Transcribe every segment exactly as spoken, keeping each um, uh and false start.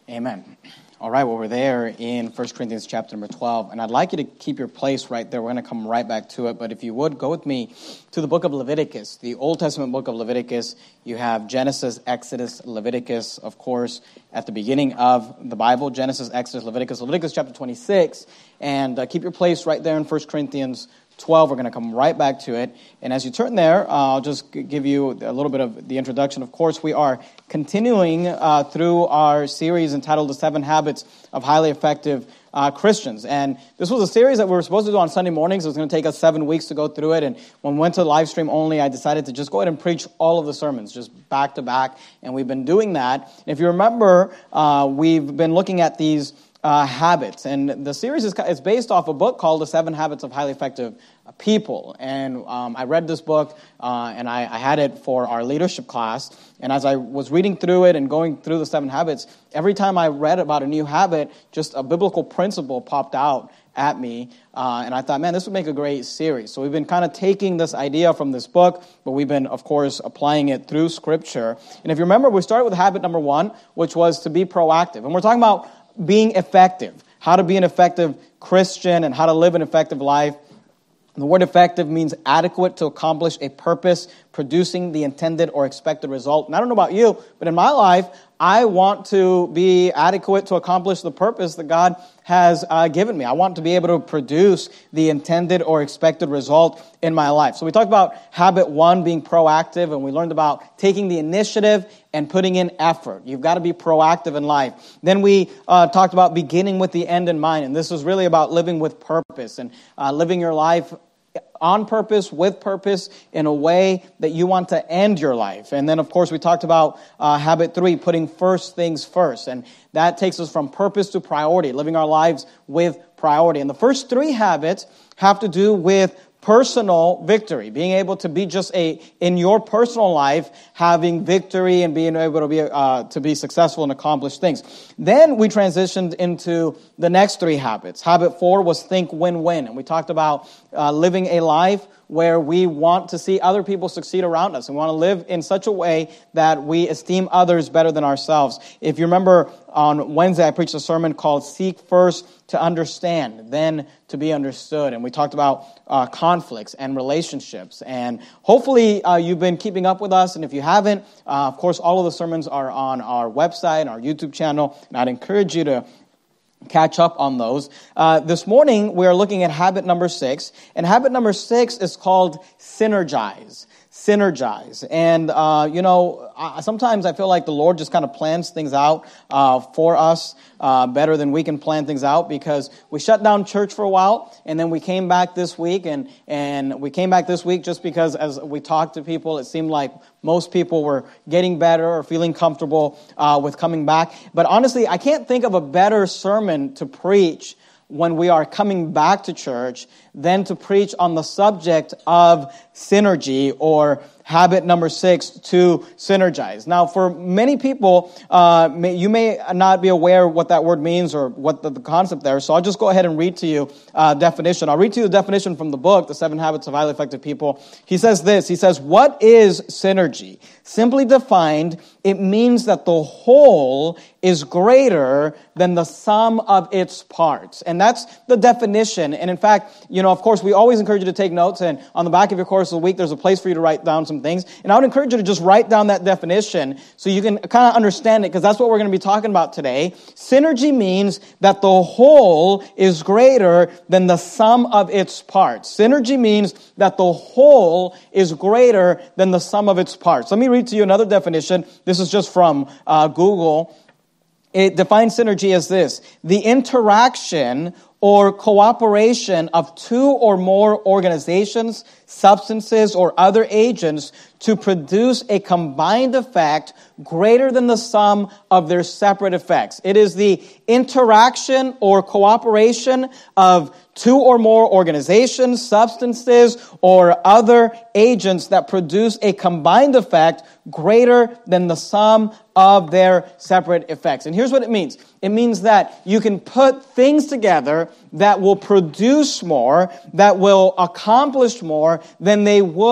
Amen. All right, well, we're there in First Corinthians chapter number twelve, and I'd like you to keep your place right there. We're going to come right back to it, but if you would, go with me to the book of Leviticus, the Old Testament book of Leviticus. You have Genesis, Exodus, Leviticus, of course, at the beginning of the Bible, Genesis, Exodus, Leviticus, Leviticus chapter twenty-six, and uh, keep your place right there in First Corinthians twelve. We're going to come right back to it. And as you turn there, uh, I'll just g- give you a little bit of the introduction. Of course, we are continuing uh, through our series entitled The Seven Habits of Highly Effective uh, Christians. And this was a series that we were supposed to do on Sunday mornings. It was going to take us seven weeks to go through it. And when we went to live stream only, I decided to just go ahead and preach all of the sermons, just back to back. And we've been doing that. And if you remember, uh, we've been looking at these Uh, habits, and the series is, is based off a book called The Seven Habits of Highly Effective People, and um, I read this book, uh, and I, I had it for our leadership class, and as I was reading through it and going through the seven habits, every time I read about a new habit, just a biblical principle popped out at me, uh, and I thought, man, this would make a great series. So we've been kind of taking this idea from this book, but we've been, of course, applying it through Scripture, and if you remember, we started with habit number one, which was to be proactive, and we're talking about being effective, how to be an effective Christian and how to live an effective life. The word effective means adequate to accomplish a purpose, producing the intended or expected result. And I don't know about you, but in my life, I want to be adequate to accomplish the purpose that God has uh, given me. I want to be able to produce the intended or expected result in my life. So we talked about habit one, being proactive, and we learned about taking the initiative and putting in effort. You've got to be proactive in life. Then we uh, talked about beginning with the end in mind, and this was really about living with purpose and uh, living your life on purpose, with purpose, in a way that you want to end your life. And then, of course, we talked about uh, habit three, putting first things first. And that takes us from purpose to priority, living our lives with priority. And the first three habits have to do with personal victory, being able to be just a, in your personal life, having victory and being able to be uh, to be successful and accomplish things. Then we transitioned into the next three habits. Habit four was think win-win, and we talked about uh, living a life where we want to see other people succeed around us and want to live in such a way that we esteem others better than ourselves. If you remember, on Wednesday I preached a sermon called Seek First to Understand, Then to Be Understood. And we talked about uh, conflicts and relationships. And hopefully uh, you've been keeping up with us. And if you haven't, uh, of course, all of the sermons are on our website, our YouTube channel. And I'd encourage you to catch up on those. Uh, this morning, we are looking at habit number six. And habit number six is called synergize. Synergize. And, uh, you know, I, sometimes I feel like the Lord just kind of plans things out uh, for us uh, better than we can plan things out, because we shut down church for a while, and then we came back this week, and, and we came back this week just because as we talked to people, it seemed like most people were getting better or feeling comfortable uh, with coming back. But honestly, I can't think of a better sermon to preach when we are coming back to church than to preach on the subject of synergy, or habit number six, to synergize. Now, for many people, uh, may, you may not be aware what that word means or what the, the concept there, so I'll just go ahead and read to you a definition. I'll read to you the definition from the book, The Seven Habits of Highly Effective People. He says this, he says, what is synergy? Simply defined, it means that the whole is greater than the sum of its parts. And that's the definition. And in fact, you know, of course, we always encourage you to take notes, and on the back of your course of the week, there's a place for you to write down some things. And I would encourage you to just write down that definition so you can kind of understand it, because that's what we're going to be talking about today. Synergy means that the whole is greater than the sum of its parts. Synergy means that the whole is greater than the sum of its parts. Let me read to you another definition. This is just from uh, Google. It defines synergy as this: the interaction or cooperation of two or more organizations, substances, or other agents to produce a combined effect greater than the sum of their separate effects. It is the interaction or cooperation of two or more organizations, substances, or other agents that produce a combined effect greater than the sum of their separate effects. And here's what it means. It means that you can put things together that will produce more, that will accomplish more than they would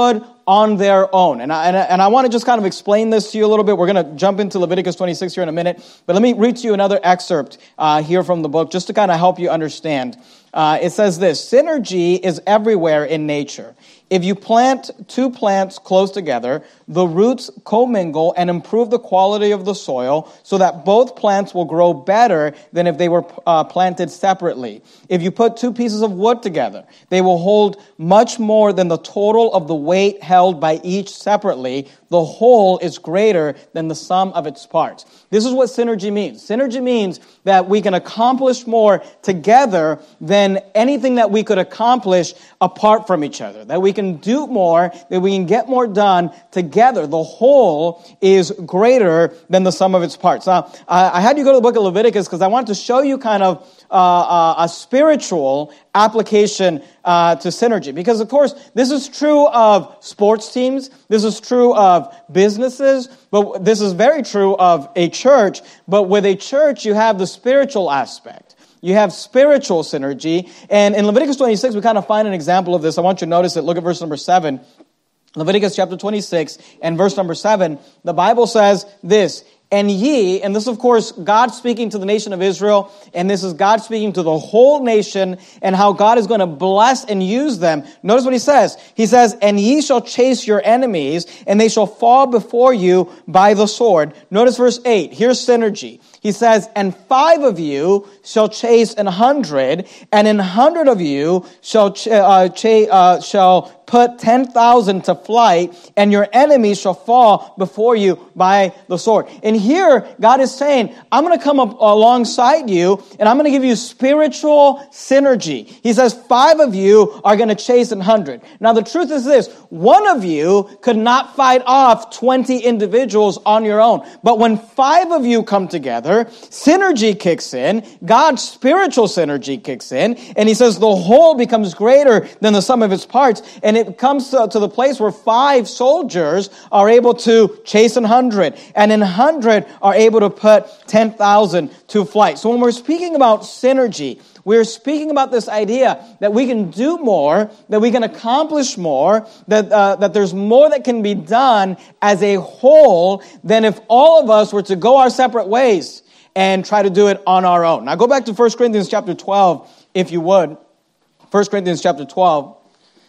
on their own. And I, and I, and I want to just kind of explain this to you a little bit. We're going to jump into Leviticus twenty-six here in a minute. But let me read to you another excerpt uh, here from the book just to kind of help you understand. Uh, it says this: synergy is everywhere in nature. If you plant two plants close together, the roots commingle and improve the quality of the soil so that both plants will grow better than if they were uh, planted separately. If you put two pieces of wood together, they will hold much more than the total of the weight held by each separately. The whole is greater than the sum of its parts. This is what synergy means. Synergy means that we can accomplish more together than anything that we could accomplish apart from each other. That we can do more, that we can get more done together. The whole is greater than the sum of its parts. Now, I had you go to the book of Leviticus because I wanted to show you kind of Uh, uh, a spiritual application uh, to synergy. Because, of course, this is true of sports teams. This is true of businesses. But this is very true of a church. But with a church, you have the spiritual aspect. You have spiritual synergy. And in Leviticus twenty-six, we kind of find an example of this. I want you to notice it. Look at verse number seven. Leviticus chapter twenty-six and verse number seven. The Bible says this: "And ye," and this is, of course, God speaking to the nation of Israel, and this is God speaking to the whole nation, and how God is going to bless and use them. Notice what he says. He says, "And ye shall chase your enemies, and they shall fall before you by the sword." Notice verse eight. Here's synergy. He says, "And five of you shall chase an hundred, and an hundred of you shall ch- uh, ch- uh, shall put ten thousand to flight, and your enemies shall fall before you by the sword." And here, God is saying, I'm going to come up alongside you, and I'm going to give you spiritual synergy. He says, five of you are going to chase a hundred. Now, the truth is this: one of you could not fight off twenty individuals on your own. But when five of you come together, synergy kicks in, God's spiritual synergy kicks in, and he says the whole becomes greater than the sum of its parts. And it comes to, to the place where five soldiers are able to chase a hundred, and an hundred are able to put ten thousand to flight. So when we're speaking about synergy, we're speaking about this idea that we can do more, that we can accomplish more, that uh, that there's more that can be done as a whole than if all of us were to go our separate ways and try to do it on our own. Now go back to First Corinthians chapter twelve, if you would. First Corinthians chapter twelve.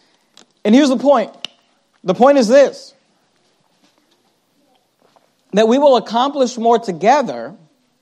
And here's the point. The point is this: that we will accomplish more together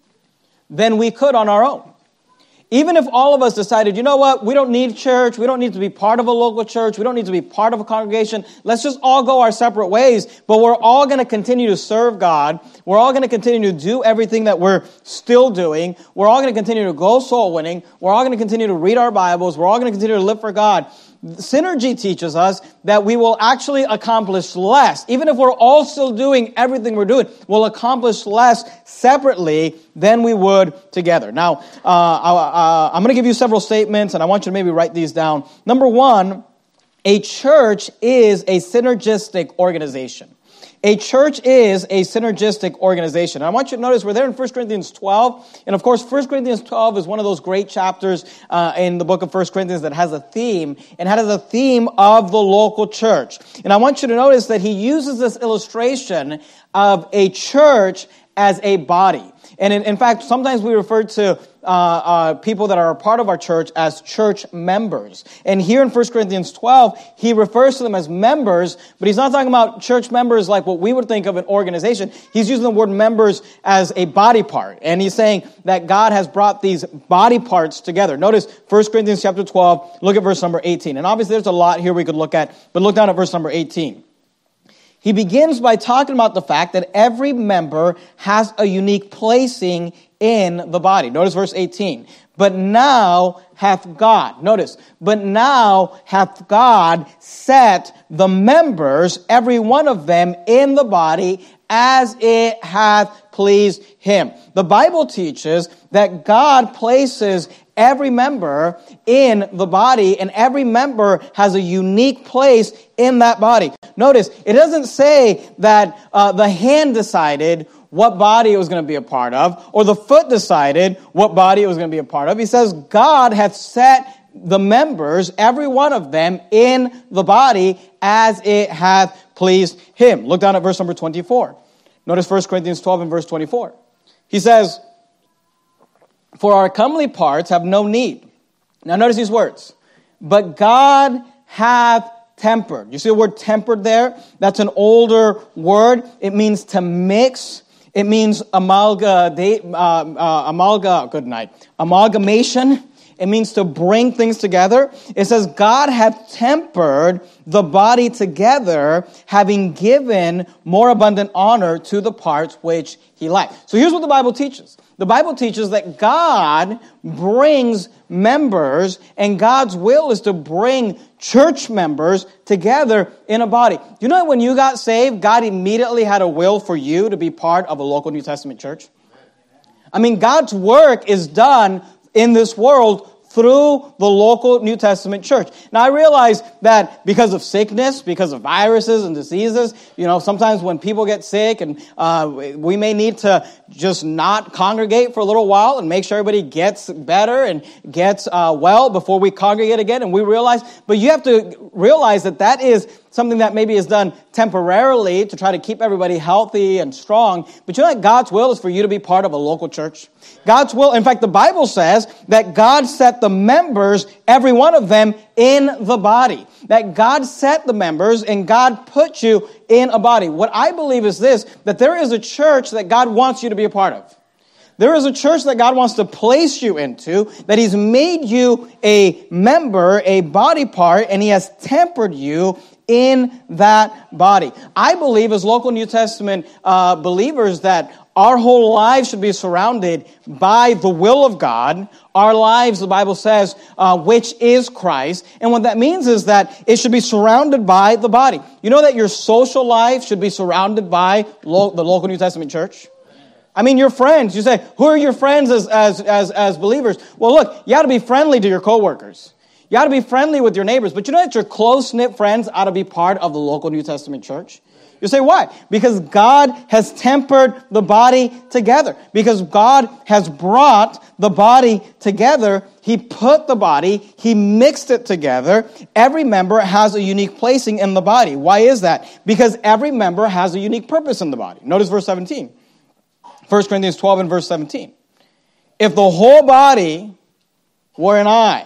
than we could on our own. Even if all of us decided, you know what, we don't need church, we don't need to be part of a local church, we don't need to be part of a congregation, let's just all go our separate ways, but we're all going to continue to serve God, we're all going to continue to do everything that we're still doing, we're all going to continue to go soul winning, we're all going to continue to read our Bibles, we're all going to continue to live for God. Synergy teaches us that we will actually accomplish less. Even if we're all still doing everything we're doing, we'll accomplish less separately than we would together. Now, uh, uh, I'm going to give you several statements, and I want you to maybe write these down. Number one, a church is a synergistic organization. A church is a synergistic organization. And I want you to notice we're there in First Corinthians twelve. And of course, First Corinthians twelve is one of those great chapters uh, in the book of First Corinthians that has a theme, and has a theme of the local church. And I want you to notice that he uses this illustration of a church as a body. And in, in fact, sometimes we refer to uh, uh, people that are a part of our church as church members. And here in First Corinthians twelve, he refers to them as members, but he's not talking about church members like what we would think of an organization. He's using the word members as a body part. And he's saying that God has brought these body parts together. Notice First Corinthians chapter twelve, look at verse number eighteen. And obviously there's a lot here we could look at, but look down at verse number eighteen. He begins by talking about the fact that every member has a unique placing in the body. Notice verse eighteen. But now hath God, notice, but now hath God set the members, every one of them, in the body as it hath pleased him. The Bible teaches that God places every member in the body, and every member has a unique place in that body. Notice, it doesn't say that uh, the hand decided what body it was going to be a part of, or the foot decided what body it was going to be a part of. He says, God hath set the members, every one of them, in the body as it hath pleased him. Look down at verse number twenty-four. Notice First Corinthians twelve and verse twenty-four. He says, for our comely parts have no need. Now notice these words. But God hath tempered. You see the word tempered there? That's an older word. It means to mix. It means amalga, uh, uh, amalga, good night, amalgamation. It means to bring things together. It says, God hath tempered the body together, having given more abundant honor to the parts which he lacked. So here's what the Bible teaches. The Bible teaches that God brings members, and God's will is to bring church members together in a body. You know, when you got saved, God immediately had a will for you to be part of a local New Testament church. I mean, God's work is done in this world through the local New Testament church. Now, I realize that because of sickness, because of viruses and diseases, you know, sometimes when people get sick and uh, we may need to just not congregate for a little while and make sure everybody gets better and gets uh, well before we congregate again. And we realize, but you have to realize that that is something that maybe is done temporarily to try to keep everybody healthy and strong. But you know that God's will is for you to be part of a local church? God's will, in fact, the Bible says that God set the members, every one of them, in the body. That God set the members and God put you in a body. What I believe is this, that there is a church that God wants you to be a part of. There is a church that God wants to place you into, that He's made you a member, a body part, and He has tempered you in that body. I believe as local New Testament uh, believers that our whole lives should be surrounded by the will of God. Our lives, the Bible says, uh, which is Christ. And what that means is that it should be surrounded by the body. You know that your social life should be surrounded by lo- the local New Testament church? I mean, your friends. You say, who are your friends as, as, as, as believers? Well, look, you got to be friendly to your coworkers. You ought to be friendly with your neighbors. But you know that your close-knit friends ought to be part of the local New Testament church? You say, why? Because God has tempered the body together. Because God has brought the body together. He put the body, He mixed it together. Every member has a unique placing in the body. Why is that? Because every member has a unique purpose in the body. Notice verse seventeen. First Corinthians twelve and verse seventeen. If the whole body were an eye,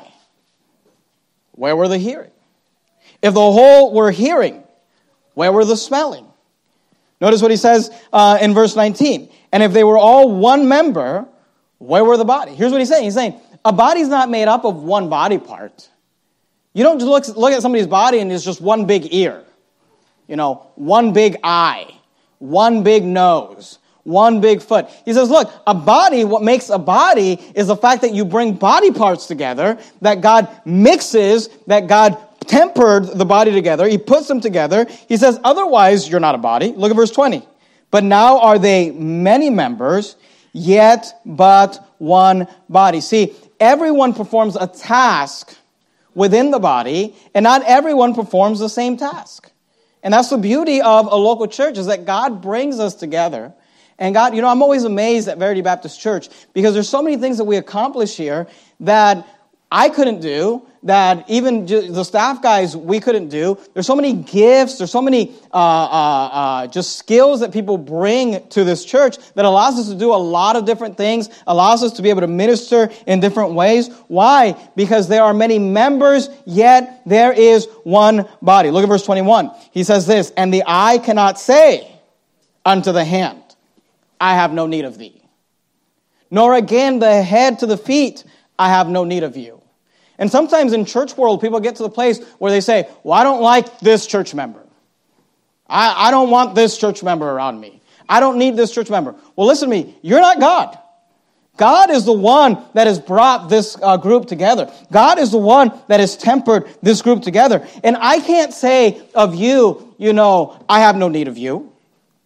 where were the hearing? If the whole were hearing, where were the smelling? Notice what he says uh, in verse nineteen. And if they were all one member, where were the body? Here's what he's saying. He's saying, a body's not made up of one body part. You don't just look, look at somebody's body and it's just one big ear. You know, one big eye. One big nose. One big foot. He says, look, a body, what makes a body is the fact that you bring body parts together, that God mixes, that God tempered the body together. He puts them together. He says, otherwise, you're not a body. Look at verse twenty. But now are they many members, yet but one body. See, everyone performs a task within the body, and not everyone performs the same task. And that's the beauty of a local church, is that God brings us together. And God, you know, I'm always amazed at Verity Baptist Church because there's so many things that we accomplish here that I couldn't do, that even the staff guys, we couldn't do. There's so many gifts, there's so many uh, uh, uh, just skills that people bring to this church that allows us to do a lot of different things, allows us to be able to minister in different ways. Why? Because there are many members, yet there is one body. Look at verse twenty-one. He says this, and the eye cannot say unto the hand, I have no need of thee. Nor again the head to the feet, I have no need of you. And sometimes in church world, people get to the place where they say, well, I don't like this church member. I, I don't want this church member around me. I don't need this church member. Well, listen to me. You're not God. God is the one that has brought this uh, group together. God is the one that has tempered this group together. And I can't say of you, you know, I have no need of you.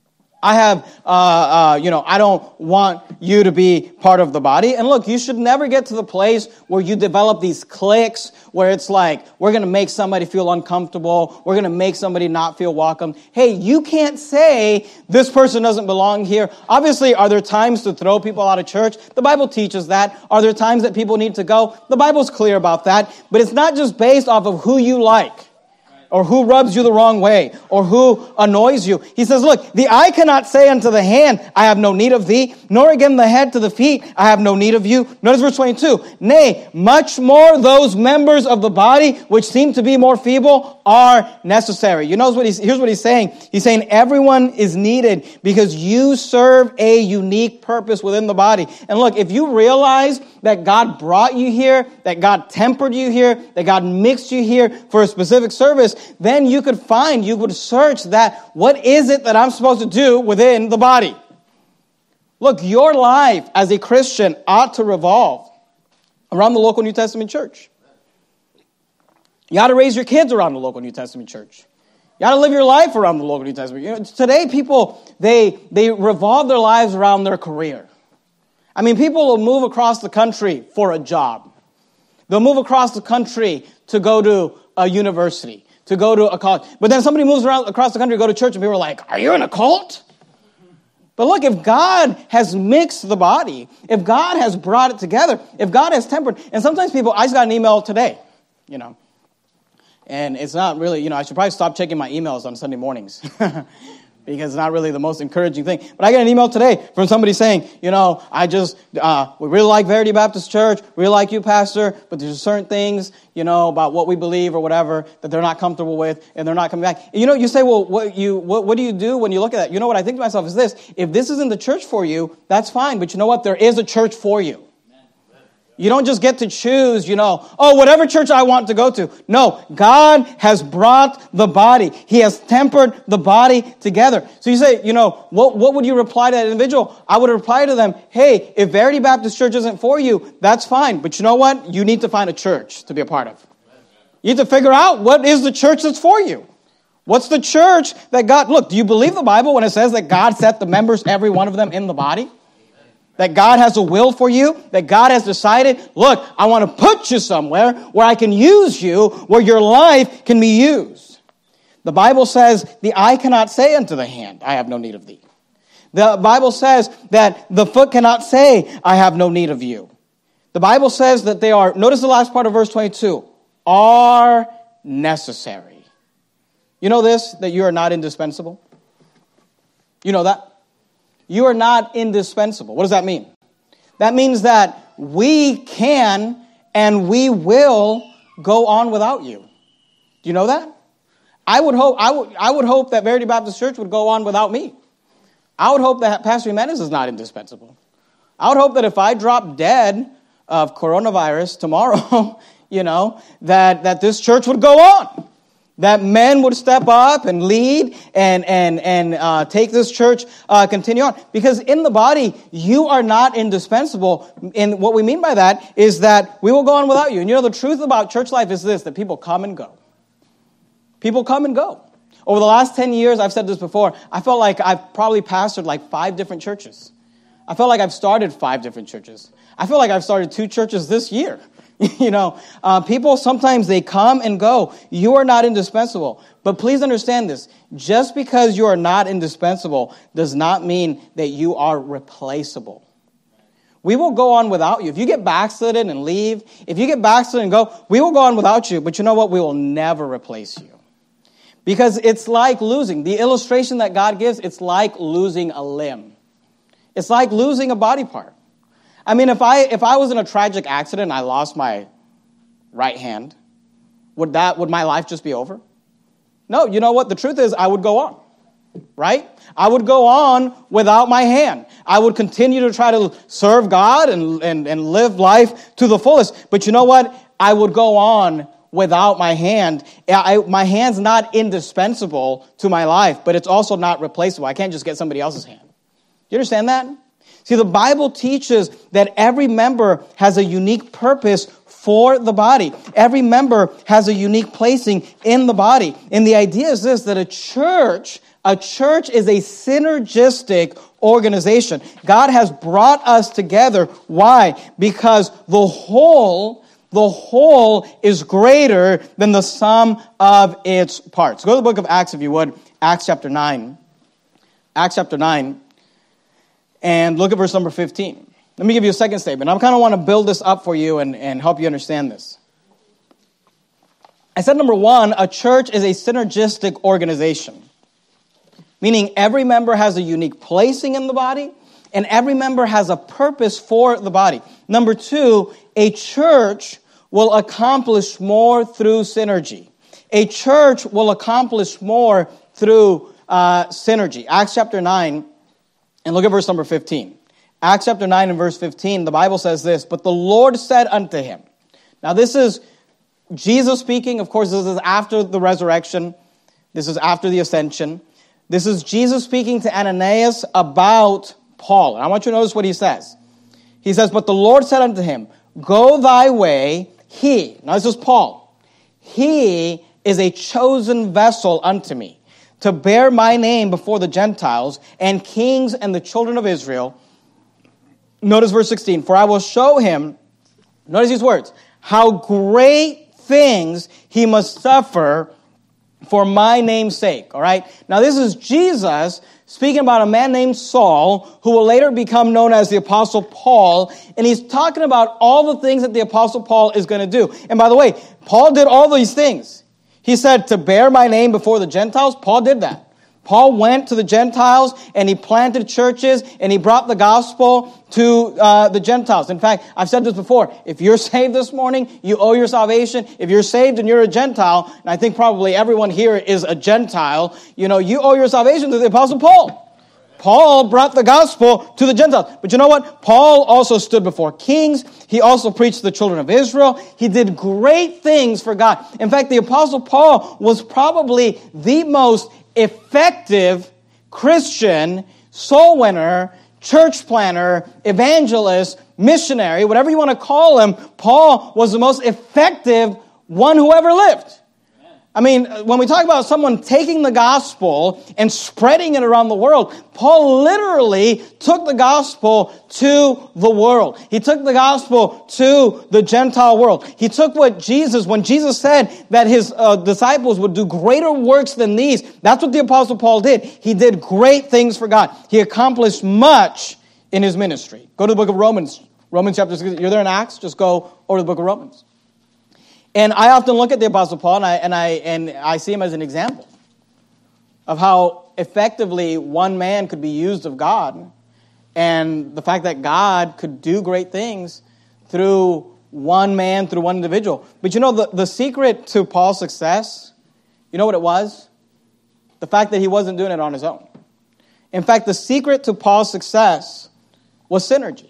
I have, uh, uh, you know, I don't want you to be part of the body. And look, you should never get to the place where you develop these cliques where it's like, we're going to make somebody feel uncomfortable. We're going to make somebody not feel welcome. Hey, you can't say this person doesn't belong here. Obviously, are there times to throw people out of church? The Bible teaches that. Are there times that people need to go? The Bible's clear about that. But it's not just based off of who you like, or who rubs you the wrong way, or who annoys you. He says, look, the eye cannot say unto the hand, I have no need of thee, nor again the head to the feet, I have no need of you. Notice verse twenty-two. Nay, much more those members of the body which seem to be more feeble are necessary. You know what he's, here's what he's saying. He's saying everyone is needed because you serve a unique purpose within the body. And look, if you realize that God brought you here, that God tempered you here, that God mixed you here for a specific service, then you could find, you could search that, what is it that I'm supposed to do within the body? Look, your life as a Christian ought to revolve around the local New Testament church. You ought to raise your kids around the local New Testament church. You ought to live your life around the local New Testament. You know, today, people, they, they revolve their lives around their career. I mean, people will move across the country for a job. They'll move across the country to go to a university, to go to a college. But then somebody moves around across the country to go to church, and people are like, are you in a cult? But look, if God has mixed the body, if God has brought it together, if God has tempered, and sometimes people, I just got an email today, you know, and it's not really, you know, I should probably stop checking my emails on Sunday mornings because it's not really the most encouraging thing. But I got an email today from somebody saying, you know, I just, uh, we really like Verity Baptist Church, really like you, Pastor, but there's certain things, you know, about what we believe or whatever that they're not comfortable with and they're not coming back. And you know, you say, well, what you what, what do you do when you look at that? You know what I think to myself is this: if this isn't the church for you, that's fine. But you know what? There is a church for you. You don't just get to choose, you know, oh, whatever church I want to go to. No, God has brought the body. He has tempered the body together. So you say, you know, what, what would you reply to that individual? I would reply to them, hey, if Verity Baptist Church isn't for you, that's fine. But you know what? You need to find a church to be a part of. You need to figure out what is the church that's for you. What's the church that God, look, do you believe the Bible when it says that God set the members, every one of them, in the body? That God has a will for you, that God has decided, look, I want to put you somewhere where I can use you, where your life can be used. The Bible says, the eye cannot say unto the hand, I have no need of thee. The Bible says that the foot cannot say, I have no need of you. The Bible says that they are, notice the last part of verse twenty-two, are necessary. You know this, that you are not indispensable? You know that? You are not indispensable. What does that mean? That means that we can and we will go on without you. Do you know that? I would hope I would I would hope that Verity Baptist Church would go on without me. I would hope that Pastor Jimenez is not indispensable. I would hope that if I drop dead of coronavirus tomorrow, you know, that, that this church would go on. That men would step up and lead and and and uh, take this church uh, continue on. Because in the body, you are not indispensable. And what we mean by that is that we will go on without you. And you know, the truth about church life is this, that people come and go. People come and go. Over the last ten years, I've said this before, I felt like I've probably pastored like five different churches. I felt like I've started five different churches. I feel like I've started two churches this year. You know, uh, people, sometimes they come and go. You are not indispensable. But please understand this. Just because you are not indispensable does not mean that you are replaceable. We will go on without you. If you get backslidden and leave, if you get backslidden and go, we will go on without you. But you know what? We will never replace you. Because it's like losing. The illustration that God gives, it's like losing a limb. It's like losing a body part. I mean, if I if I was in a tragic accident and I lost my right hand, would that would my life just be over? No, you know what? The truth is I would go on, right? I would go on without my hand. I would continue to try to serve God and, and, and live life to the fullest. But you know what? I would go on without my hand. I, my hand's not indispensable to my life, but it's also not replaceable. I can't just get somebody else's hand. You understand that? See, the Bible teaches that every member has a unique purpose for the body. Every member has a unique placing in the body. And the idea is this, that a church, A church is a synergistic organization. God has brought us together. Why? Because the whole, the whole is greater than the sum of its parts. Go to the book of Acts, if you would. Acts chapter nine. Acts chapter nine. And look at verse number fifteen. Let me give you a second statement. I kind of want to build this up for you and, and help you understand this. I said, number one, a church is a synergistic organization. Meaning every member has a unique placing in the body, and every member has a purpose for the body. Number two, a church will accomplish more through synergy. A church will accomplish more through uh, synergy. Acts chapter nine, and look at verse number fifteen. Acts chapter nine and verse fifteen, the Bible says this, "But the Lord said unto him." Now this is Jesus speaking. Of course, this is after the resurrection. This is after the ascension. This is Jesus speaking to Ananias about Paul. And I want you to notice what he says. He says, "But the Lord said unto him, Go thy way, he," now this is Paul, "he is a chosen vessel unto me, to bear my name before the Gentiles and kings and the children of Israel." Notice verse sixteen. "For I will show him," notice these words, "how great things he must suffer for my name's sake." All right. Now this is Jesus speaking about a man named Saul, who will later become known as the Apostle Paul. And he's talking about all the things that the Apostle Paul is going to do. And by the way, Paul did all these things. He said to bear my name before the Gentiles. Paul did that. Paul went to the Gentiles and he planted churches and he brought the gospel to uh, the Gentiles. In fact, I've said this before. If you're saved this morning, you owe your salvation. If you're saved and you're a Gentile, and I think probably everyone here is a Gentile, you know, you owe your salvation to the Apostle Paul. Paul brought the gospel to the Gentiles. But you know what? Paul also stood before kings. He also preached to the children of Israel. He did great things for God. In fact, the Apostle Paul was probably the most effective Christian soul winner, church planner, evangelist, missionary, whatever you want to call him. Paul was the most effective one who ever lived. I mean, when we talk about someone taking the gospel and spreading it around the world, Paul literally took the gospel to the world. He took the gospel to the Gentile world. He took what Jesus, when Jesus said that his uh, disciples would do greater works than these, that's what the Apostle Paul did. He did great things for God. He accomplished much in his ministry. Go to the book of Romans. Romans chapter six. You're there in Acts? Just go over to the book of Romans. And I often look at the Apostle Paul and I, and I and I see him as an example of how effectively one man could be used of God, and the fact that God could do great things through one man, through one individual. But you know, the, the secret to Paul's success, you know what it was? The fact that he wasn't doing it on his own. In fact, the secret to Paul's success was synergy.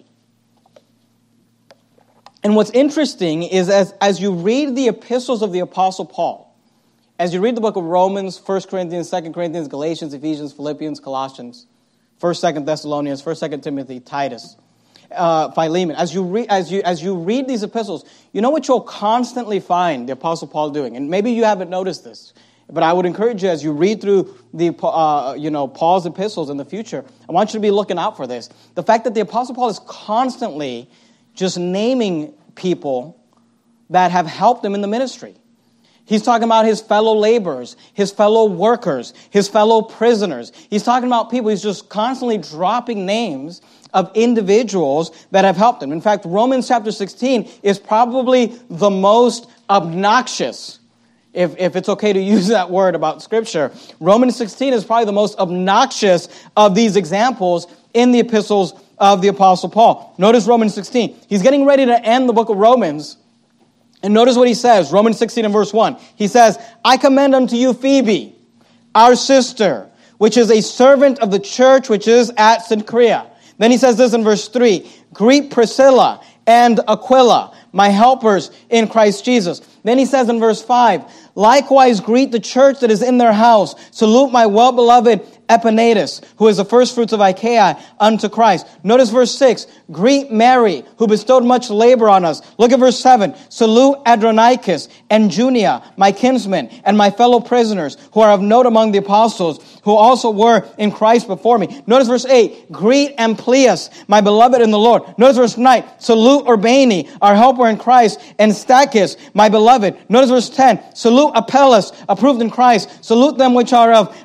And what's interesting is as, as you read the epistles of the Apostle Paul, as you read the book of Romans, First Corinthians, Second Corinthians, Galatians, Ephesians, Philippians, Colossians, First, Second Thessalonians, First, Second Timothy, Titus, uh, Philemon, as you, re- as, you, as you read these epistles, you know what you'll constantly find the Apostle Paul doing? And maybe you haven't noticed this, but I would encourage you as you read through the uh, you know Paul's epistles in the future, I want you to be looking out for this. The fact that the Apostle Paul is constantly just naming people that have helped him in the ministry. He's talking about his fellow laborers, his fellow workers, his fellow prisoners. He's talking about people. He's just constantly dropping names of individuals that have helped him. In fact, Romans chapter sixteen is probably the most obnoxious, if, if it's okay to use that word about Scripture. Romans sixteen is probably the most obnoxious of these examples in the epistles of the Apostle Paul. Notice Romans sixteen. He's getting ready to end the book of Romans. And notice what he says. Romans sixteen and verse one. He says, "I commend unto you Phoebe, our sister, which is a servant of the church which is at Cenchrea." Then he says this in verse three. "Greet Priscilla and Aquila, my helpers in Christ Jesus." Then he says in verse five, "Likewise greet the church that is in their house. Salute my well-beloved Epaenetus, who is the first fruits of Achaia, unto Christ. Notice verse six. Greet Mary, who bestowed much labor on us. Look at verse seven. Salute Adronicus and Junia, my kinsmen, and my fellow prisoners, who are of note among the apostles, who also were in Christ before me. Notice verse eight. Greet Amplias, my beloved in the Lord. Notice verse nine. Salute Urbani, our helper in Christ, and Stachys, my beloved. Notice verse ten. Salute Apelles, approved in Christ. Salute them which are of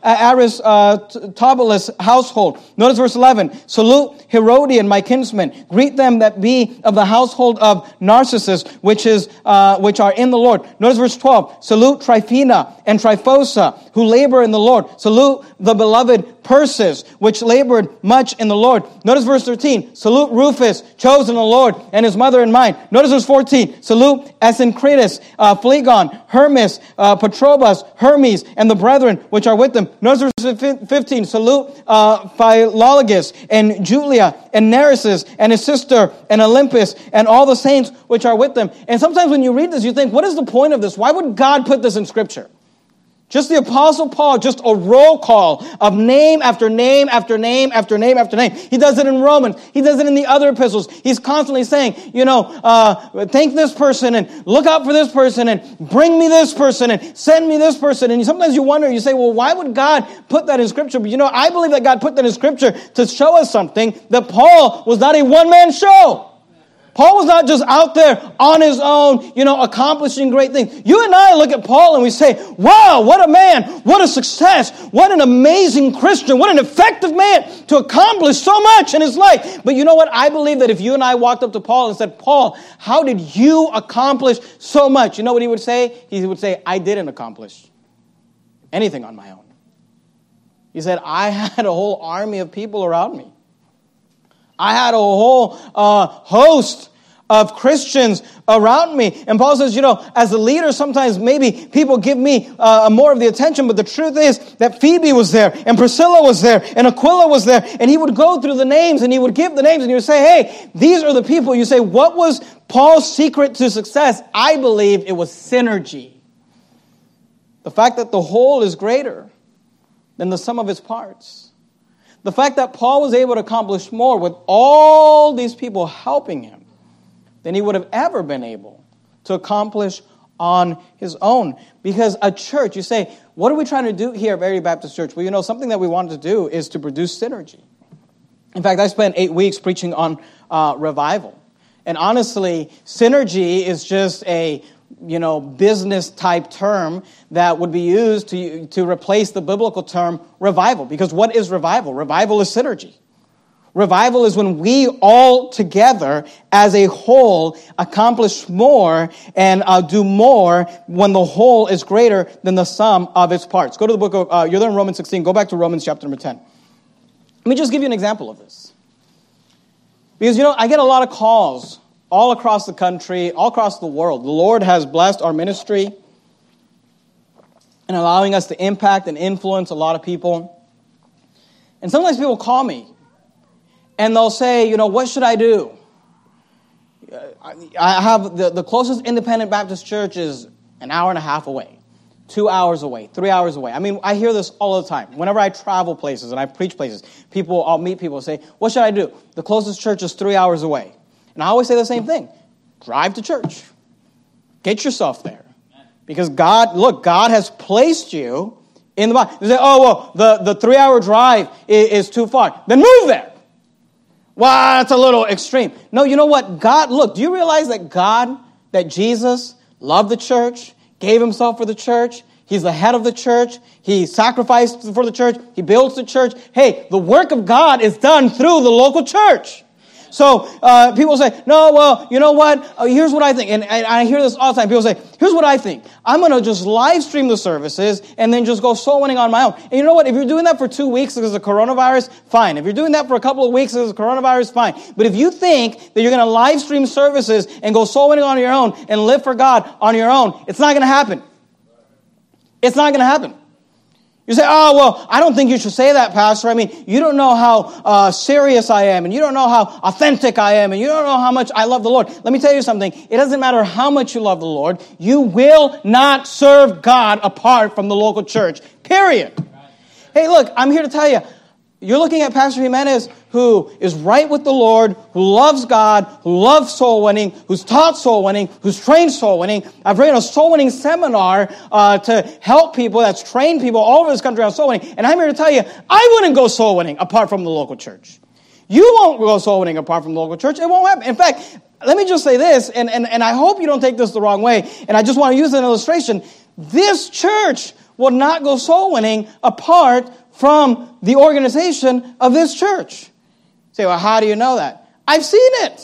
Aristobulus' household. Notice verse eleven. Salute Herodian, my kinsman. Greet them that be of the household of Narcissus, which is uh, which are in the Lord. Notice verse twelve. Salute Tryphena and Tryphosa, who labor in the Lord. Salute the beloved Persis, which labored much in the Lord. Notice verse thirteen. Salute Rufus, chosen in the Lord, and his mother and mine. Notice verse fourteen. Salute Asyncritus, uh, Phlegon, Hermes, uh, Patrobas, Hermes, and the brethren which are with them. Notice verse fifteen. Salute uh, Philologus, and Julia, and Nereus, and his sister, and Olympus, and all the saints which are with them. And sometimes when you read this, you think, what is the point of this? Why would God put this in Scripture? Just the Apostle Paul, just a roll call of name after name after name after name after name. He does it in Romans. He does it in the other epistles. He's constantly saying, you know, uh, thank this person and look out for this person and bring me this person and send me this person. And sometimes you wonder, you say, well, why would God put that in Scripture? But you know, I believe that God put that in Scripture to show us something, that Paul was not a one-man show. Paul was not just out there on his own, you know, accomplishing great things. You and I look at Paul and we say, wow, what a man, what a success, what an amazing Christian, what an effective man to accomplish so much in his life. But you know what? I believe that if you and I walked up to Paul and said, Paul, how did you accomplish so much? You know what he would say? He would say, I didn't accomplish anything on my own. He said, I had a whole army of people around me. I had a whole uh, host of Christians around me. And Paul says, you know, as a leader, sometimes maybe people give me uh, more of the attention, but the truth is that Phoebe was there, and Priscilla was there, and Aquila was there, and he would go through the names, and he would give the names, and he would say, hey, these are the people. You say, what was Paul's secret to success? I believe it was synergy. The fact that the whole is greater than the sum of its parts. The fact that Paul was able to accomplish more with all these people helping him than he would have ever been able to accomplish on his own. Because a church, you say, what are we trying to do here at Verity Baptist Church? Well, you know, something that we wanted to do is to produce synergy. In fact, I spent eight weeks preaching on uh, revival. And honestly, synergy is just a you know, business type term that would be used to, to replace the biblical term revival. Because what is revival? Revival is synergy. Revival is when we all together as a whole accomplish more and uh, do more when the whole is greater than the sum of its parts. Go to the book of, uh, you're there in Romans sixteen, go back to Romans chapter number ten. Let me just give you an example of this. Because, you know, I get a lot of calls all across the country, all across the world. The Lord has blessed our ministry and allowing us to impact and influence a lot of people. And sometimes people call me and they'll say, you know, what should I do? I have the, the closest independent Baptist church is an hour and a half away, two hours away, three hours away. I mean, I hear this all the time. Whenever I travel places and I preach places, people, I'll meet people and say, what should I do? The closest church is three hours away. And I always say the same thing. Drive to church. Get yourself there. Because God, look, God has placed you in the body. You say, oh, well, the, the three-hour drive is, is too far. Then move there. Well, that's a little extreme. No, you know what? God, look, do you realize that God, that Jesus loved the church, gave himself for the church? He's the head of the church. He sacrificed for the church. He builds the church. Hey, the work of God is done through the local church. So uh, people say, no, well, you know what? Uh, here's what I think. And, and I hear this all the time. People say, here's what I think. I'm going to just live stream the services and then just go soul winning on my own. And you know what? If you're doing that for two weeks because of coronavirus, fine. If you're doing that for a couple of weeks because of coronavirus, fine. But if you think that you're going to live stream services and go soul winning on your own and live for God on your own, it's not going to happen. It's not going to happen. You say, oh, well, I don't think you should say that, Pastor. I mean, you don't know how uh, serious I am, and you don't know how authentic I am, and you don't know how much I love the Lord. Let me tell you something. It doesn't matter how much you love the Lord. You will not serve God apart from the local church, period. Hey, look, I'm here to tell you, you're looking at Pastor Jimenez, who is right with the Lord, who loves God, who loves soul winning, who's taught soul winning, who's trained soul winning. I've ran a soul winning seminar uh, to help people, that's trained people all over this country on soul winning. And I'm here to tell you, I wouldn't go soul winning apart from the local church. You won't go soul winning apart from the local church. It won't happen. In fact, let me just say this, and, and, and I hope you don't take this the wrong way, and I just want to use an illustration. This church will not go soul winning apart from the organization of this church. You say, well, how do you know that? I've seen it.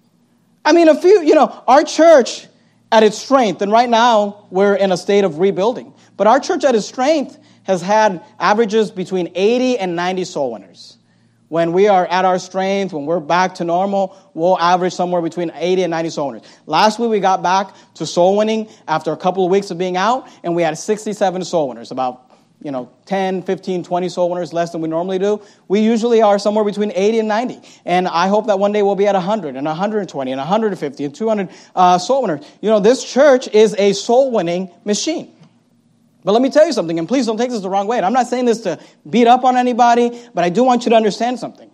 I mean, a few, you know, our church at its strength, and right now we're in a state of rebuilding, but our church at its strength has had averages between eighty and ninety soul winners. When we are at our strength, when we're back to normal, we'll average somewhere between eighty and ninety soul winners. Last week we got back to soul winning after a couple of weeks of being out, and we had sixty-seven soul winners, about you know, ten, fifteen, twenty soul winners, less than we normally do. We usually are somewhere between eighty and ninety. And I hope that one day we'll be at one hundred and one hundred twenty and one hundred fifty and two hundred uh, soul winners. You know, this church is a soul winning machine. But let me tell you something, and please don't take this the wrong way. And I'm not saying this to beat up on anybody, but I do want you to understand something.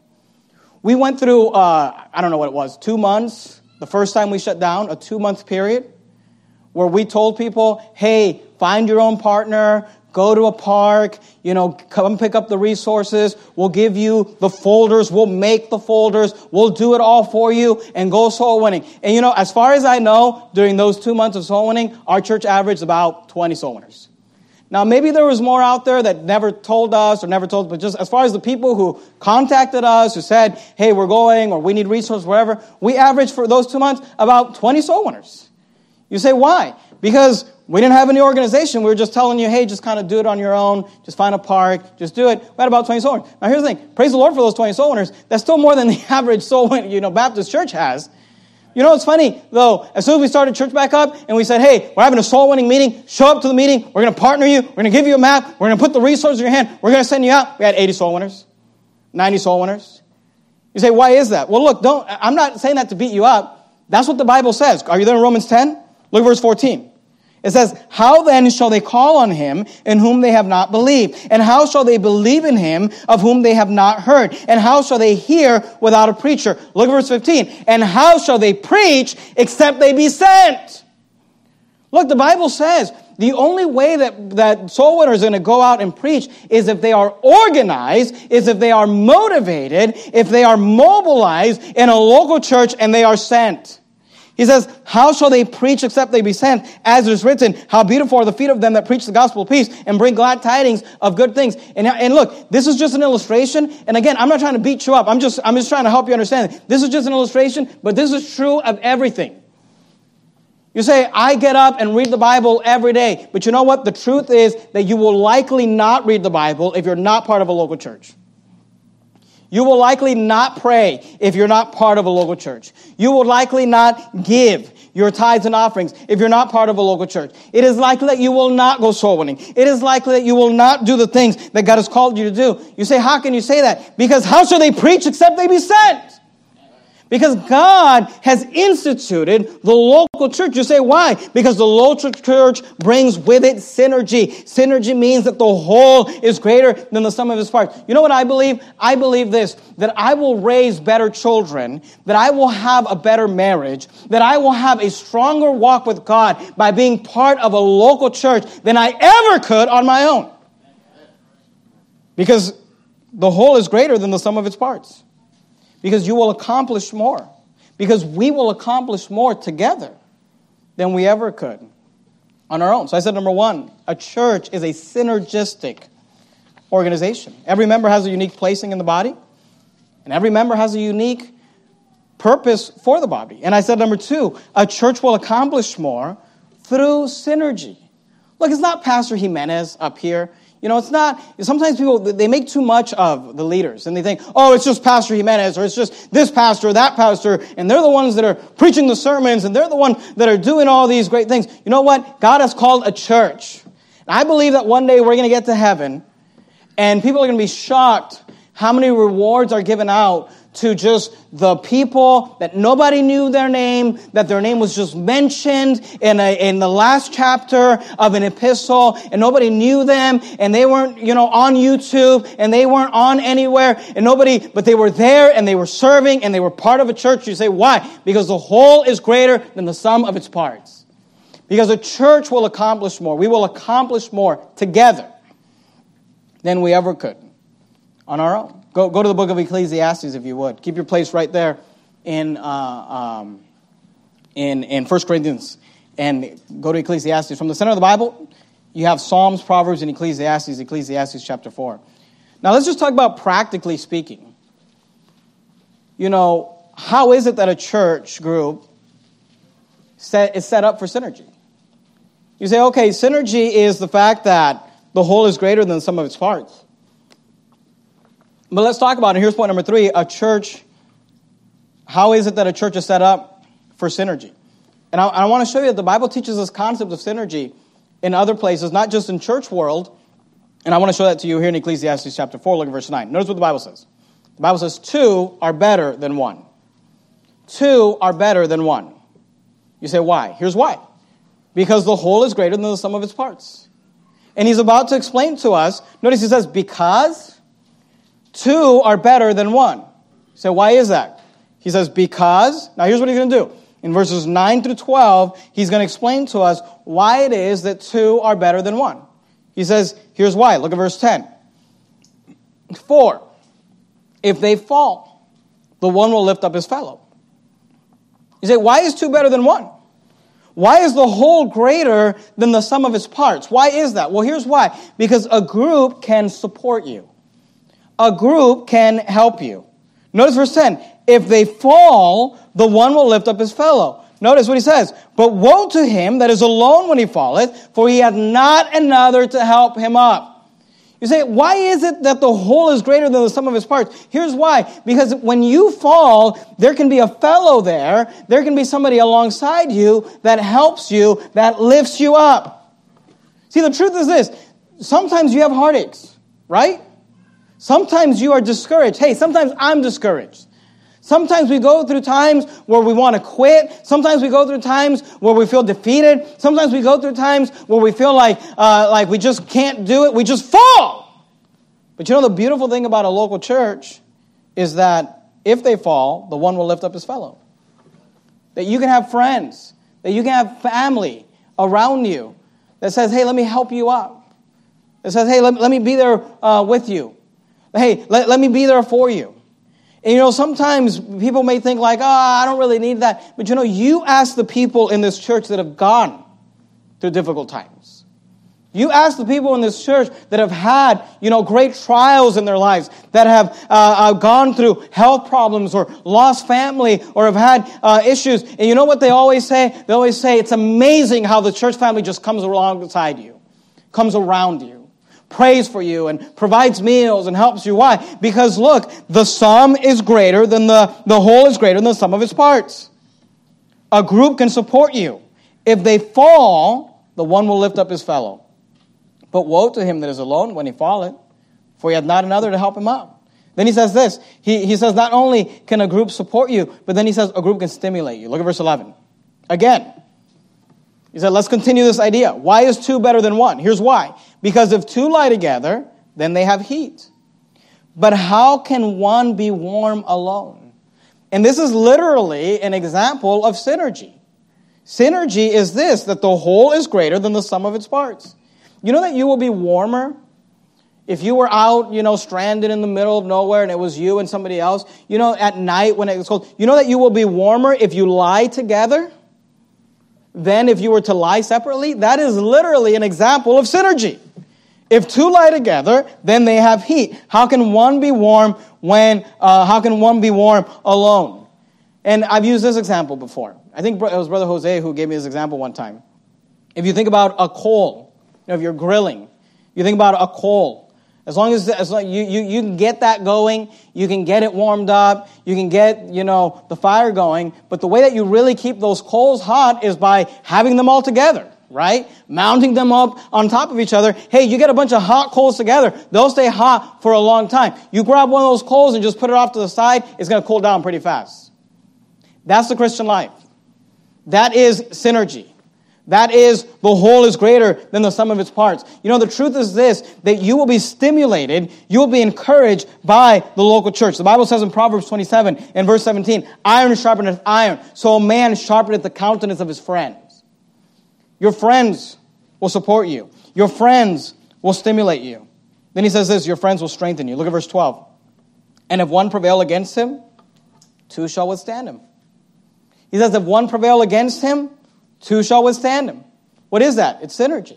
We went through, uh, I don't know what it was, two months, the first time we shut down, a two-month period, where we told people, hey, find your own partner, go to a park, you know, come pick up the resources. We'll give you the folders. We'll make the folders. We'll do it all for you and go soul winning. And, you know, as far as I know, during those two months of soul winning, our church averaged about twenty soul winners. Now, maybe there was more out there that never told us or never told, but just as far as the people who contacted us, who said, hey, we're going, or we need resources, whatever, we averaged for those two months about twenty soul winners. You say, why? Because we didn't have any organization. We were just telling you, hey, just kind of do it on your own. Just find a park. Just do it. We had about twenty soul winners. Now, here's the thing. Praise the Lord for those twenty soul winners. That's still more than the average soul winner, you know, Baptist church has. You know, it's funny, though. As soon as we started church back up and we said, hey, we're having a soul winning meeting. Show up to the meeting. We're going to partner you. We're going to give you a map. We're going to put the resources in your hand. We're going to send you out. We had eighty soul winners, ninety soul winners. You say, why is that? Well, look, don't. I'm not saying that to beat you up. That's what the Bible says. Are you there in Romans ten? Look at verse fourteen. It says, how then shall they call on him in whom they have not believed? And how shall they believe in him of whom they have not heard? And how shall they hear without a preacher? Look at verse fifteen. And how shall they preach except they be sent? Look, the Bible says the only way that, that soul winners are going to go out and preach is if they are organized, is if they are motivated, if they are mobilized in a local church and they are sent. He says, how shall they preach except they be sent? As it is written, how beautiful are the feet of them that preach the gospel of peace and bring glad tidings of good things. And, and look, this is just an illustration. And again, I'm not trying to beat you up. I'm just, I'm just trying to help you understand. This is just an illustration, but this is true of everything. You say, I get up and read the Bible every day. But you know what? The truth is that you will likely not read the Bible if you're not part of a local church. You will likely not pray if you're not part of a local church. You will likely not give your tithes and offerings if you're not part of a local church. It is likely that you will not go soul winning. It is likely that you will not do the things that God has called you to do. You say, how can you say that? Because how shall they preach except they be sent? Because God has instituted the local church. You say, why? Because the local church brings with it synergy. Synergy means that the whole is greater than the sum of its parts. You know what I believe? I believe this, that I will raise better children, that I will have a better marriage, that I will have a stronger walk with God by being part of a local church than I ever could on my own. Because the whole is greater than the sum of its parts. Because you will accomplish more. Because we will accomplish more together than we ever could on our own. So I said, number one, a church is a synergistic organization. Every member has a unique placing in the body. And every member has a unique purpose for the body. And I said, number two, a church will accomplish more through synergy. Look, it's not Pastor Jimenez up here. You know, it's not, sometimes people, they make too much of the leaders. And they think, oh, it's just Pastor Jimenez, or it's just this pastor, or that pastor. And they're the ones that are preaching the sermons, and they're the ones that are doing all these great things. You know what? God has called a church. And I believe that one day we're going to get to heaven, and people are going to be shocked how many rewards are given out to just the people that nobody knew their name, that their name was just mentioned in a, in the last chapter of an epistle, and nobody knew them, and they weren't, you know, on YouTube, and they weren't on anywhere, and nobody, but they were there, and they were serving, and they were part of a church. You say, why? Because the whole is greater than the sum of its parts. Because a church will accomplish more. We will accomplish more together than we ever could on our own. Go, go to the book of Ecclesiastes if you would. Keep your place right there in uh, um, in in First Corinthians, and go to Ecclesiastes. From the center of the Bible, you have Psalms, Proverbs, and Ecclesiastes. Ecclesiastes chapter four. Now let's just talk about practically speaking. You know, how is it that a church group set, is set up for synergy? You say, okay, synergy is the fact that the whole is greater than the sum of its parts. But let's talk about it. Here's point number three. A church, how is it that a church is set up for synergy? And I, I want to show you that the Bible teaches this concept of synergy in other places, not just in church world. And I want to show that to you here in Ecclesiastes chapter four. Look at verse nine. Notice what the Bible says. The Bible says, two are better than one. Two are better than one. You say, why? Here's why. Because the whole is greater than the sum of its parts. And he's about to explain to us, notice he says, because two are better than one. So why is that? He says, because, now here's what he's going to do. In verses nine through twelve, he's going to explain to us why it is that two are better than one. He says, here's why. Look at verse ten. For, if they fall, the one will lift up his fellow. You say, why is two better than one? Why is the whole greater than the sum of its parts? Why is that? Well, here's why. Because a group can support you. A group can help you. Notice verse ten. If they fall, the one will lift up his fellow. Notice what he says. But woe to him that is alone when he falleth, for he hath not another to help him up. You say, why is it that the whole is greater than the sum of its parts? Here's why. Because when you fall, there can be a fellow there. There can be somebody alongside you that helps you, that lifts you up. See, the truth is this. Sometimes you have heartaches, right? Sometimes you are discouraged. Hey, sometimes I'm discouraged. Sometimes we go through times where we want to quit. Sometimes we go through times where we feel defeated. Sometimes we go through times where we feel like uh, like we just can't do it. We just fall. But you know, the beautiful thing about a local church is that if they fall, the one will lift up his fellow. That you can have friends, that you can have family around you that says, hey, let me help you up. That says, hey, let, let me be there uh, with you. Hey, let, let me be there for you. And you know, sometimes people may think like, oh, I don't really need that. But you know, you ask the people in this church that have gone through difficult times. You ask the people in this church that have had, you know, great trials in their lives, that have uh, uh, gone through health problems or lost family or have had uh, issues. And you know what they always say? They always say, it's amazing how the church family just comes alongside you, comes around you, prays for you and provides meals and helps you. Why? Because look, the sum is greater than the, the whole is greater than the sum of its parts. A group can support you. If they fall, the one will lift up his fellow. But woe to him that is alone when he falleth, for he hath not another to help him up. Then he says this. He, he says not only can a group support you, but then he says a group can stimulate you. Look at verse eleven. Again, he said, let's continue this idea. Why is two better than one? Here's why. Because if two lie together, then they have heat. But how can one be warm alone? And this is literally an example of synergy. Synergy is this, that the whole is greater than the sum of its parts. You know that you will be warmer if you were out, you know, stranded in the middle of nowhere and it was you and somebody else. You know, at night when it's cold, you know that you will be warmer if you lie together than if you were to lie separately. That is literally an example of synergy. If two lie together, then they have heat. How can one be warm when, uh, how can one be warm alone? And I've used this example before. I think it was Brother Jose who gave me this example one time. If you think about a coal, you know, if you're grilling, you think about a coal. As long as, as long, you, you, you can get that going, you can get it warmed up, you can get, you know, the fire going, but the way that you really keep those coals hot is by having them all together. right? Mounting them up on top of each other. Hey, you get a bunch of hot coals together. They'll stay hot for a long time. You grab one of those coals and just put it off to the side. It's going to cool down pretty fast. That's the Christian life. That is synergy. That is, the whole is greater than the sum of its parts. You know, the truth is this, that you will be stimulated, you will be encouraged by the local church. The Bible says in Proverbs twenty-seven and verse seventeen, iron sharpeneth iron, so a man sharpeneth the countenance of his friends. Your friends will support you. Your friends will stimulate you. Then he says this, your friends will strengthen you. Look at verse twelve. And if one prevail against him, two shall withstand him. He says, if one prevail against him, two shall withstand him. What is that? It's synergy.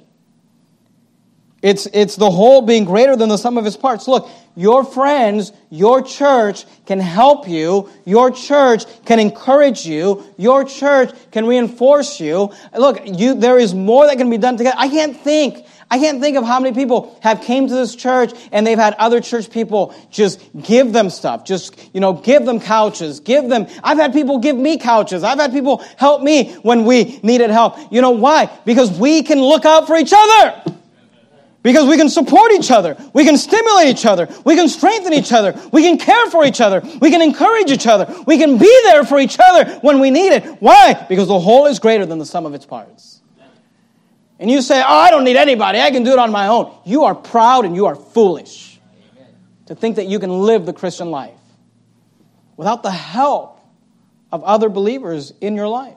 It's, it's the whole being greater than the sum of its parts. Look, your friends, your church can help you. Your church can encourage you. Your church can reinforce you. Look, you, there is more that can be done together. I can't think. I can't think of how many people have came to this church and they've had other church people just give them stuff. Just, you know, give them couches. Give them. I've had people give me couches. I've had people help me when we needed help. You know why? Because we can look out for each other. Because we can support each other. We can stimulate each other. We can strengthen each other. We can care for each other. We can encourage each other. We can be there for each other when we need it. Why? Because the whole is greater than the sum of its parts. And you say, oh, I don't need anybody. I can do it on my own. You are proud and you are foolish to think that you can live the Christian life without the help of other believers in your life.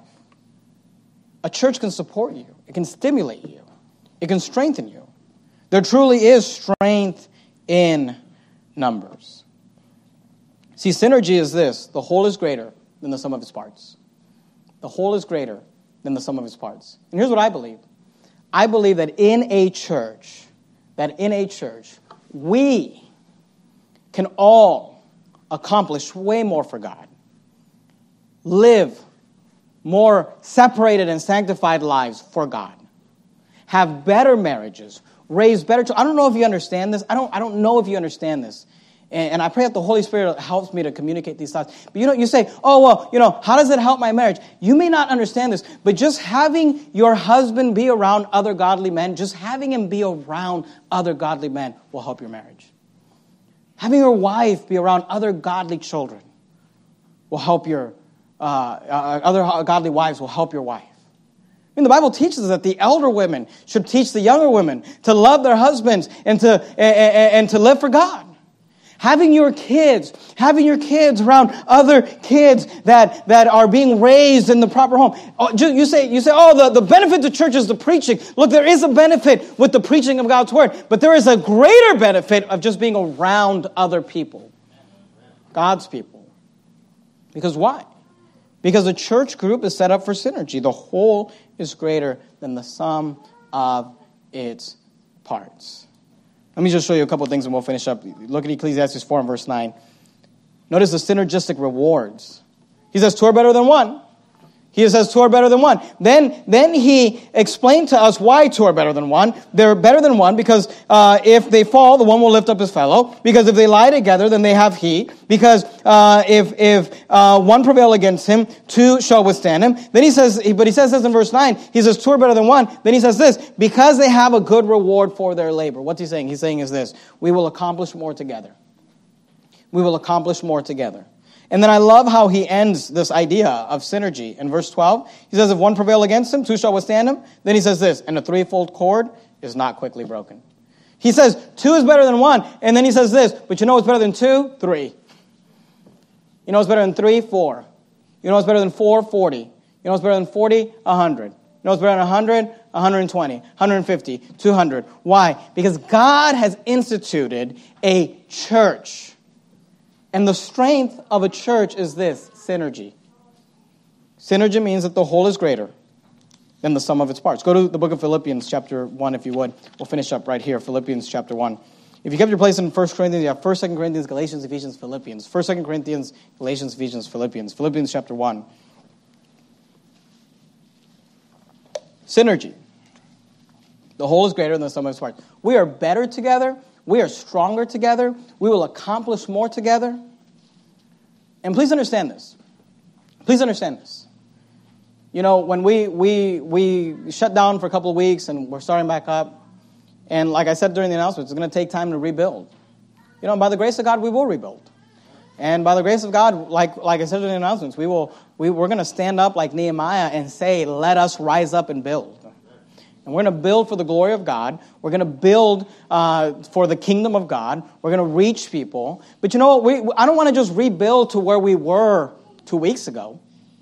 A church can support you. It can stimulate you. It can strengthen you. There truly is strength in numbers. See, synergy is this. The whole is greater than the sum of its parts. The whole is greater than the sum of its parts. And here's what I believe. I believe that in a church, that in a church, we can all accomplish way more for God. Live more separated and sanctified lives for God. Have better marriages. Raise better children. I don't know if you understand this. I don't, I don't know if you understand this. And, and I pray that the Holy Spirit helps me to communicate these thoughts. But you know, you say, oh, well, you know, how does it help my marriage? You may not understand this, but just having your husband be around other godly men, just having him be around other godly men will help your marriage. Having your wife be around other godly children will help your, uh, uh, other godly wives will help your wife. I mean, the Bible teaches us that the elder women should teach the younger women to love their husbands and to, and, and to live for God. Having your kids, having your kids around other kids that, that are being raised in the proper home. You say, you say, oh, the, the benefit to church is the preaching. Look, there is a benefit with the preaching of God's word, but there is a greater benefit of just being around other people. God's people. Because why? Because a church group is set up for synergy. The whole is greater than the sum of its parts. Let me just show you a couple of things and we'll finish up. Look at Ecclesiastes four and verse nine. Notice the synergistic rewards. He says two are better than one. He says two are better than one. Then, then he explained to us why two are better than one. They're better than one because uh, if they fall, the one will lift up his fellow. Because if they lie together, then they have heat. Because uh, if if uh, one prevail against him, two shall withstand him. Then he says, but he says this in verse nine. He says two are better than one. Then he says this, because they have a good reward for their labor. What's he saying? He's saying is this, we will accomplish more together. We will accomplish more together. And then I love how he ends this idea of synergy. In verse twelve, he says, if one prevail against him, two shall withstand him. Then he says this, and a threefold cord is not quickly broken. He says, two is better than one. And then he says this, but you know what's better than two? Three. You know what's better than three? Four. You know what's better than four? Forty. You know what's better than forty? A hundred. You know what's better than a hundred? one hundred twenty, one hundred fifty, two hundred. Why? Because God has instituted a church. And the strength of a church is this, synergy. Synergy means that the whole is greater than the sum of its parts. Go to the book of Philippians chapter one, if you would. We'll finish up right here, Philippians chapter one. If you kept your place in First Corinthians, you have First, Second Corinthians, Galatians, Ephesians, Philippians. First, Second Corinthians, Galatians, Ephesians, Philippians. Philippians chapter one. Synergy. The whole is greater than the sum of its parts. We are better together. We are stronger together. We will accomplish more together. And please understand this. Please understand this. You know, when we we we shut down for a couple of weeks and we're starting back up, and like I said during the announcements, it's going to take time to rebuild. You know, by the grace of God, we will rebuild. And by the grace of God, like like I said during the announcements, we will we we're going to stand up like Nehemiah and say, "Let us rise up and build." And we're going to build for the glory of God. We're going to build uh, for the kingdom of God. We're going to reach people. But you know what? We, I don't want to just rebuild to where we were two weeks ago.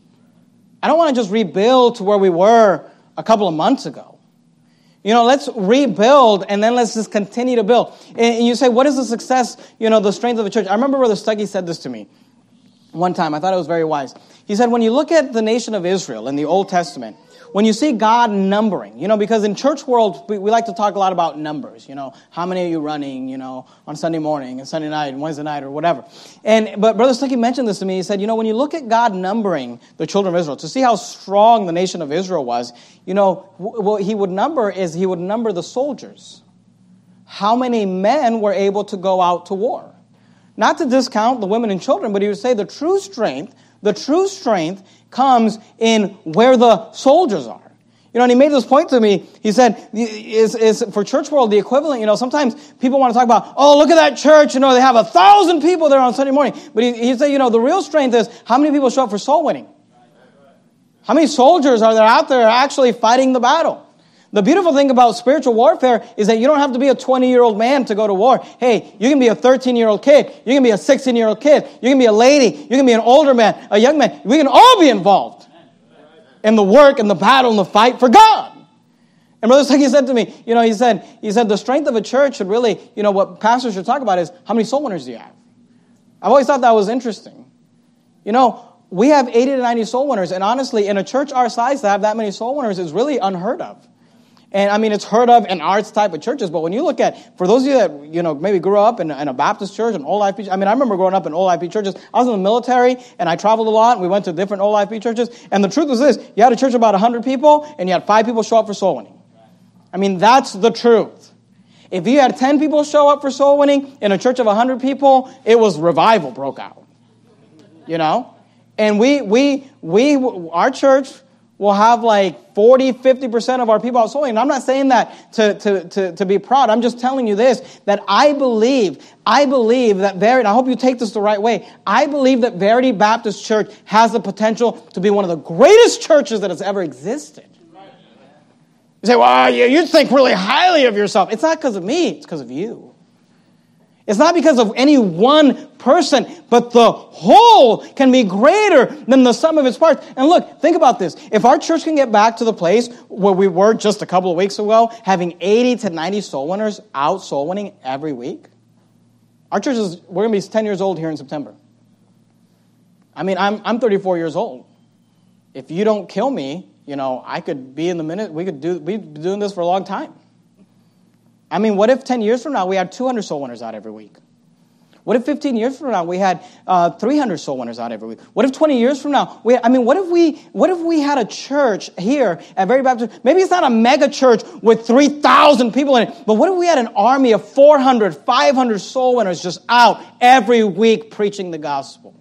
I don't want to just rebuild to where we were a couple of months ago. You know, let's rebuild and then let's just continue to build. And you say, what is the success, you know, the strength of the church? I remember Brother Stuckey said this to me one time. I thought it was very wise. He said, when you look at the nation of Israel in the Old Testament, when you see God numbering, you know, because in church world, we, we like to talk a lot about numbers, you know, how many are you running, you know, on Sunday morning and Sunday night and Wednesday night or whatever. And But Brother Stuckey mentioned this to me. He said, you know, when you look at God numbering the children of Israel, to see how strong the nation of Israel was, you know, what he would number is he would number the soldiers. How many men were able to go out to war? Not to discount the women and children, but he would say the true strength, the true strength comes in where the soldiers are. You know, and he made this point to me. He said, is, is for church world, the equivalent, you know, sometimes people want to talk about, oh, look at that church, you know, they have a thousand people there on Sunday morning. But he, he said, you know, the real strength is how many people show up for soul winning? How many soldiers are there out there actually fighting the battle? The beautiful thing about spiritual warfare is that you don't have to be a twenty-year-old man to go to war. Hey, you can be a thirteen-year-old kid. You can be a sixteen-year-old kid. You can be a lady. You can be an older man, a young man. We can all be involved in the work and the battle and the fight for God. And Brother Stuckey said to me, you know, he said, he said the strength of a church should really, you know, what pastors should talk about is how many soul winners do you have? I've always thought that was interesting. You know, we have eighty to ninety soul winners, and honestly, in a church our size to have that many soul winners is really unheard of. And I mean, it's heard of in arts type of churches, but when you look at, for those of you that, you know, maybe grew up in, in a Baptist church, an Old I P, I mean, I remember growing up in Old I P churches. I was in the military, and I traveled a lot, and we went to different Old I P churches, and the truth was this, you had a church of about one hundred people, and you had five people show up for soul winning. I mean, that's the truth. If you had ten people show up for soul winning in a church of one hundred people, it was revival broke out. You know? And we, we, we, our church will have like forty, fifty percent of our people out soul winning. And I'm not saying that to, to, to, to be proud. I'm just telling you this, that I believe, I believe that Verity, I hope you take this the right way, I believe that Verity Baptist Church has the potential to be one of the greatest churches that has ever existed. You say, well, you, you think really highly of yourself. It's not because of me, it's because of you. It's not because of any one person, but the whole can be greater than the sum of its parts. And look, think about this. If our church can get back to the place where we were just a couple of weeks ago, having eighty to ninety soul winners out soul winning every week, our church is, we're going to be ten years old here in September. I mean, I'm I'm thirty-four years old. If you don't kill me, you know, I could be in the minute, we could do, we've been doing this for a long time. I mean, what if ten years from now we had two hundred soul winners out every week? What if fifteen years from now we had uh, three hundred soul winners out every week? What if twenty years from now, we, I mean, what if we what if we had a church here at Verity Baptist? Maybe it's not a mega church with three thousand people in it, but what if we had an army of four hundred, five hundred soul winners just out every week preaching the gospel?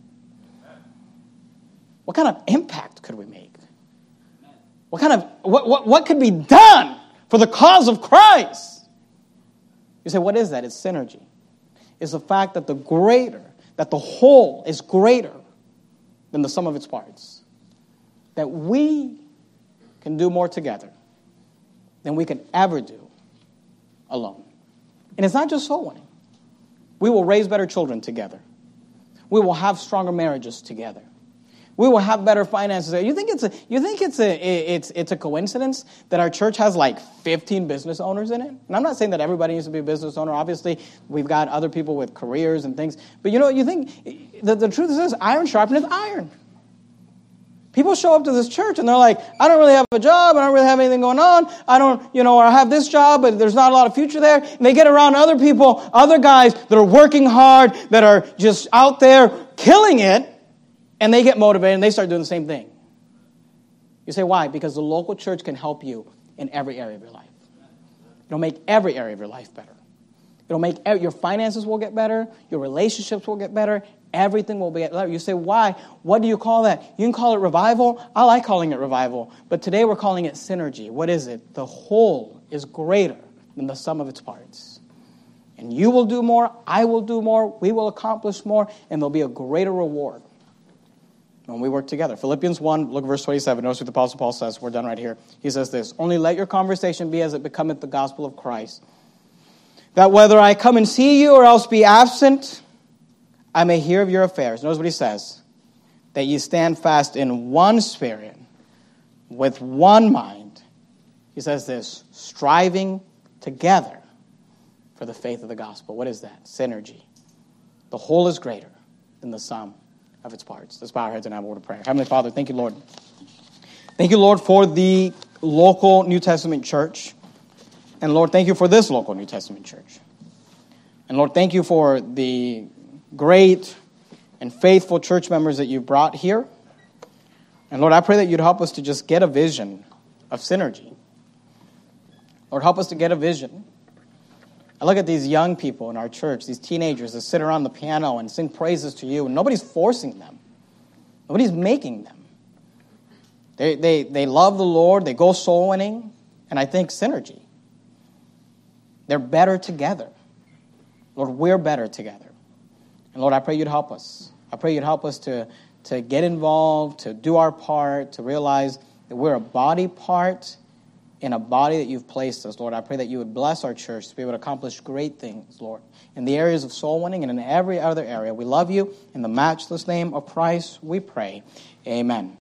What kind of impact could we make? What kind of, what, what, what could be done for the cause of Christ? You say, what is that? It's synergy. It's the fact that the greater, that the whole is greater than the sum of its parts. That we can do more together than we can ever do alone. And it's not just soul winning. We will raise better children together. We will have stronger marriages together. We will have better finances. You think it's a you think it's a it's it's a coincidence that our church has like fifteen business owners in it? And I'm not saying that everybody needs to be a business owner. Obviously, we've got other people with careers and things. But you know, you think the, the truth is this, iron sharpeneth iron. People show up to this church and they're like, I don't really have a job, I don't really have anything going on, I don't, you know, or I have this job, but there's not a lot of future there. And they get around other people, other guys that are working hard, that are just out there killing it. And they get motivated and they start doing the same thing. You say, why? Because the local church can help you in every area of your life. It'll make every area of your life better. It'll make your finances will get better. Your relationships will get better. Everything will be better. You say, why? What do you call that? You can call it revival. I like calling it revival. But today we're calling it synergy. What is it? The whole is greater than the sum of its parts. And you will do more. I will do more. We will accomplish more. And there'll be a greater reward when we work together. Philippians one, look at verse twenty-seven. Notice what the Apostle Paul says. We're done right here. He says this, only let your conversation be as it becometh the gospel of Christ, that whether I come and see you or else be absent, I may hear of your affairs. Notice what he says. That you stand fast in one spirit, with one mind. He says this, striving together for the faith of the gospel. What is that? Synergy. The whole is greater than the sum of its parts. Let's bow our heads and have a word of prayer. Heavenly Father, thank you, Lord. Thank you, Lord, for the local New Testament church. And Lord, thank you for this local New Testament church. And Lord, thank you for the great and faithful church members that you've brought here. And Lord, I pray that you'd help us to just get a vision of synergy. Lord, help us to get a vision. I look at these young people in our church, these teenagers that sit around the piano and sing praises to you, and nobody's forcing them. Nobody's making them. They, they, they love the Lord, they go soul winning, and I think synergy. They're better together. Lord, we're better together. And Lord, I pray you'd help us. I pray you'd help us to, to get involved, to do our part, to realize that we're a body part in a body that you've placed us, Lord. I pray that you would bless our church to be able to accomplish great things, Lord, in the areas of soul winning and in every other area. We love you. In the matchless name of Christ, we pray. Amen.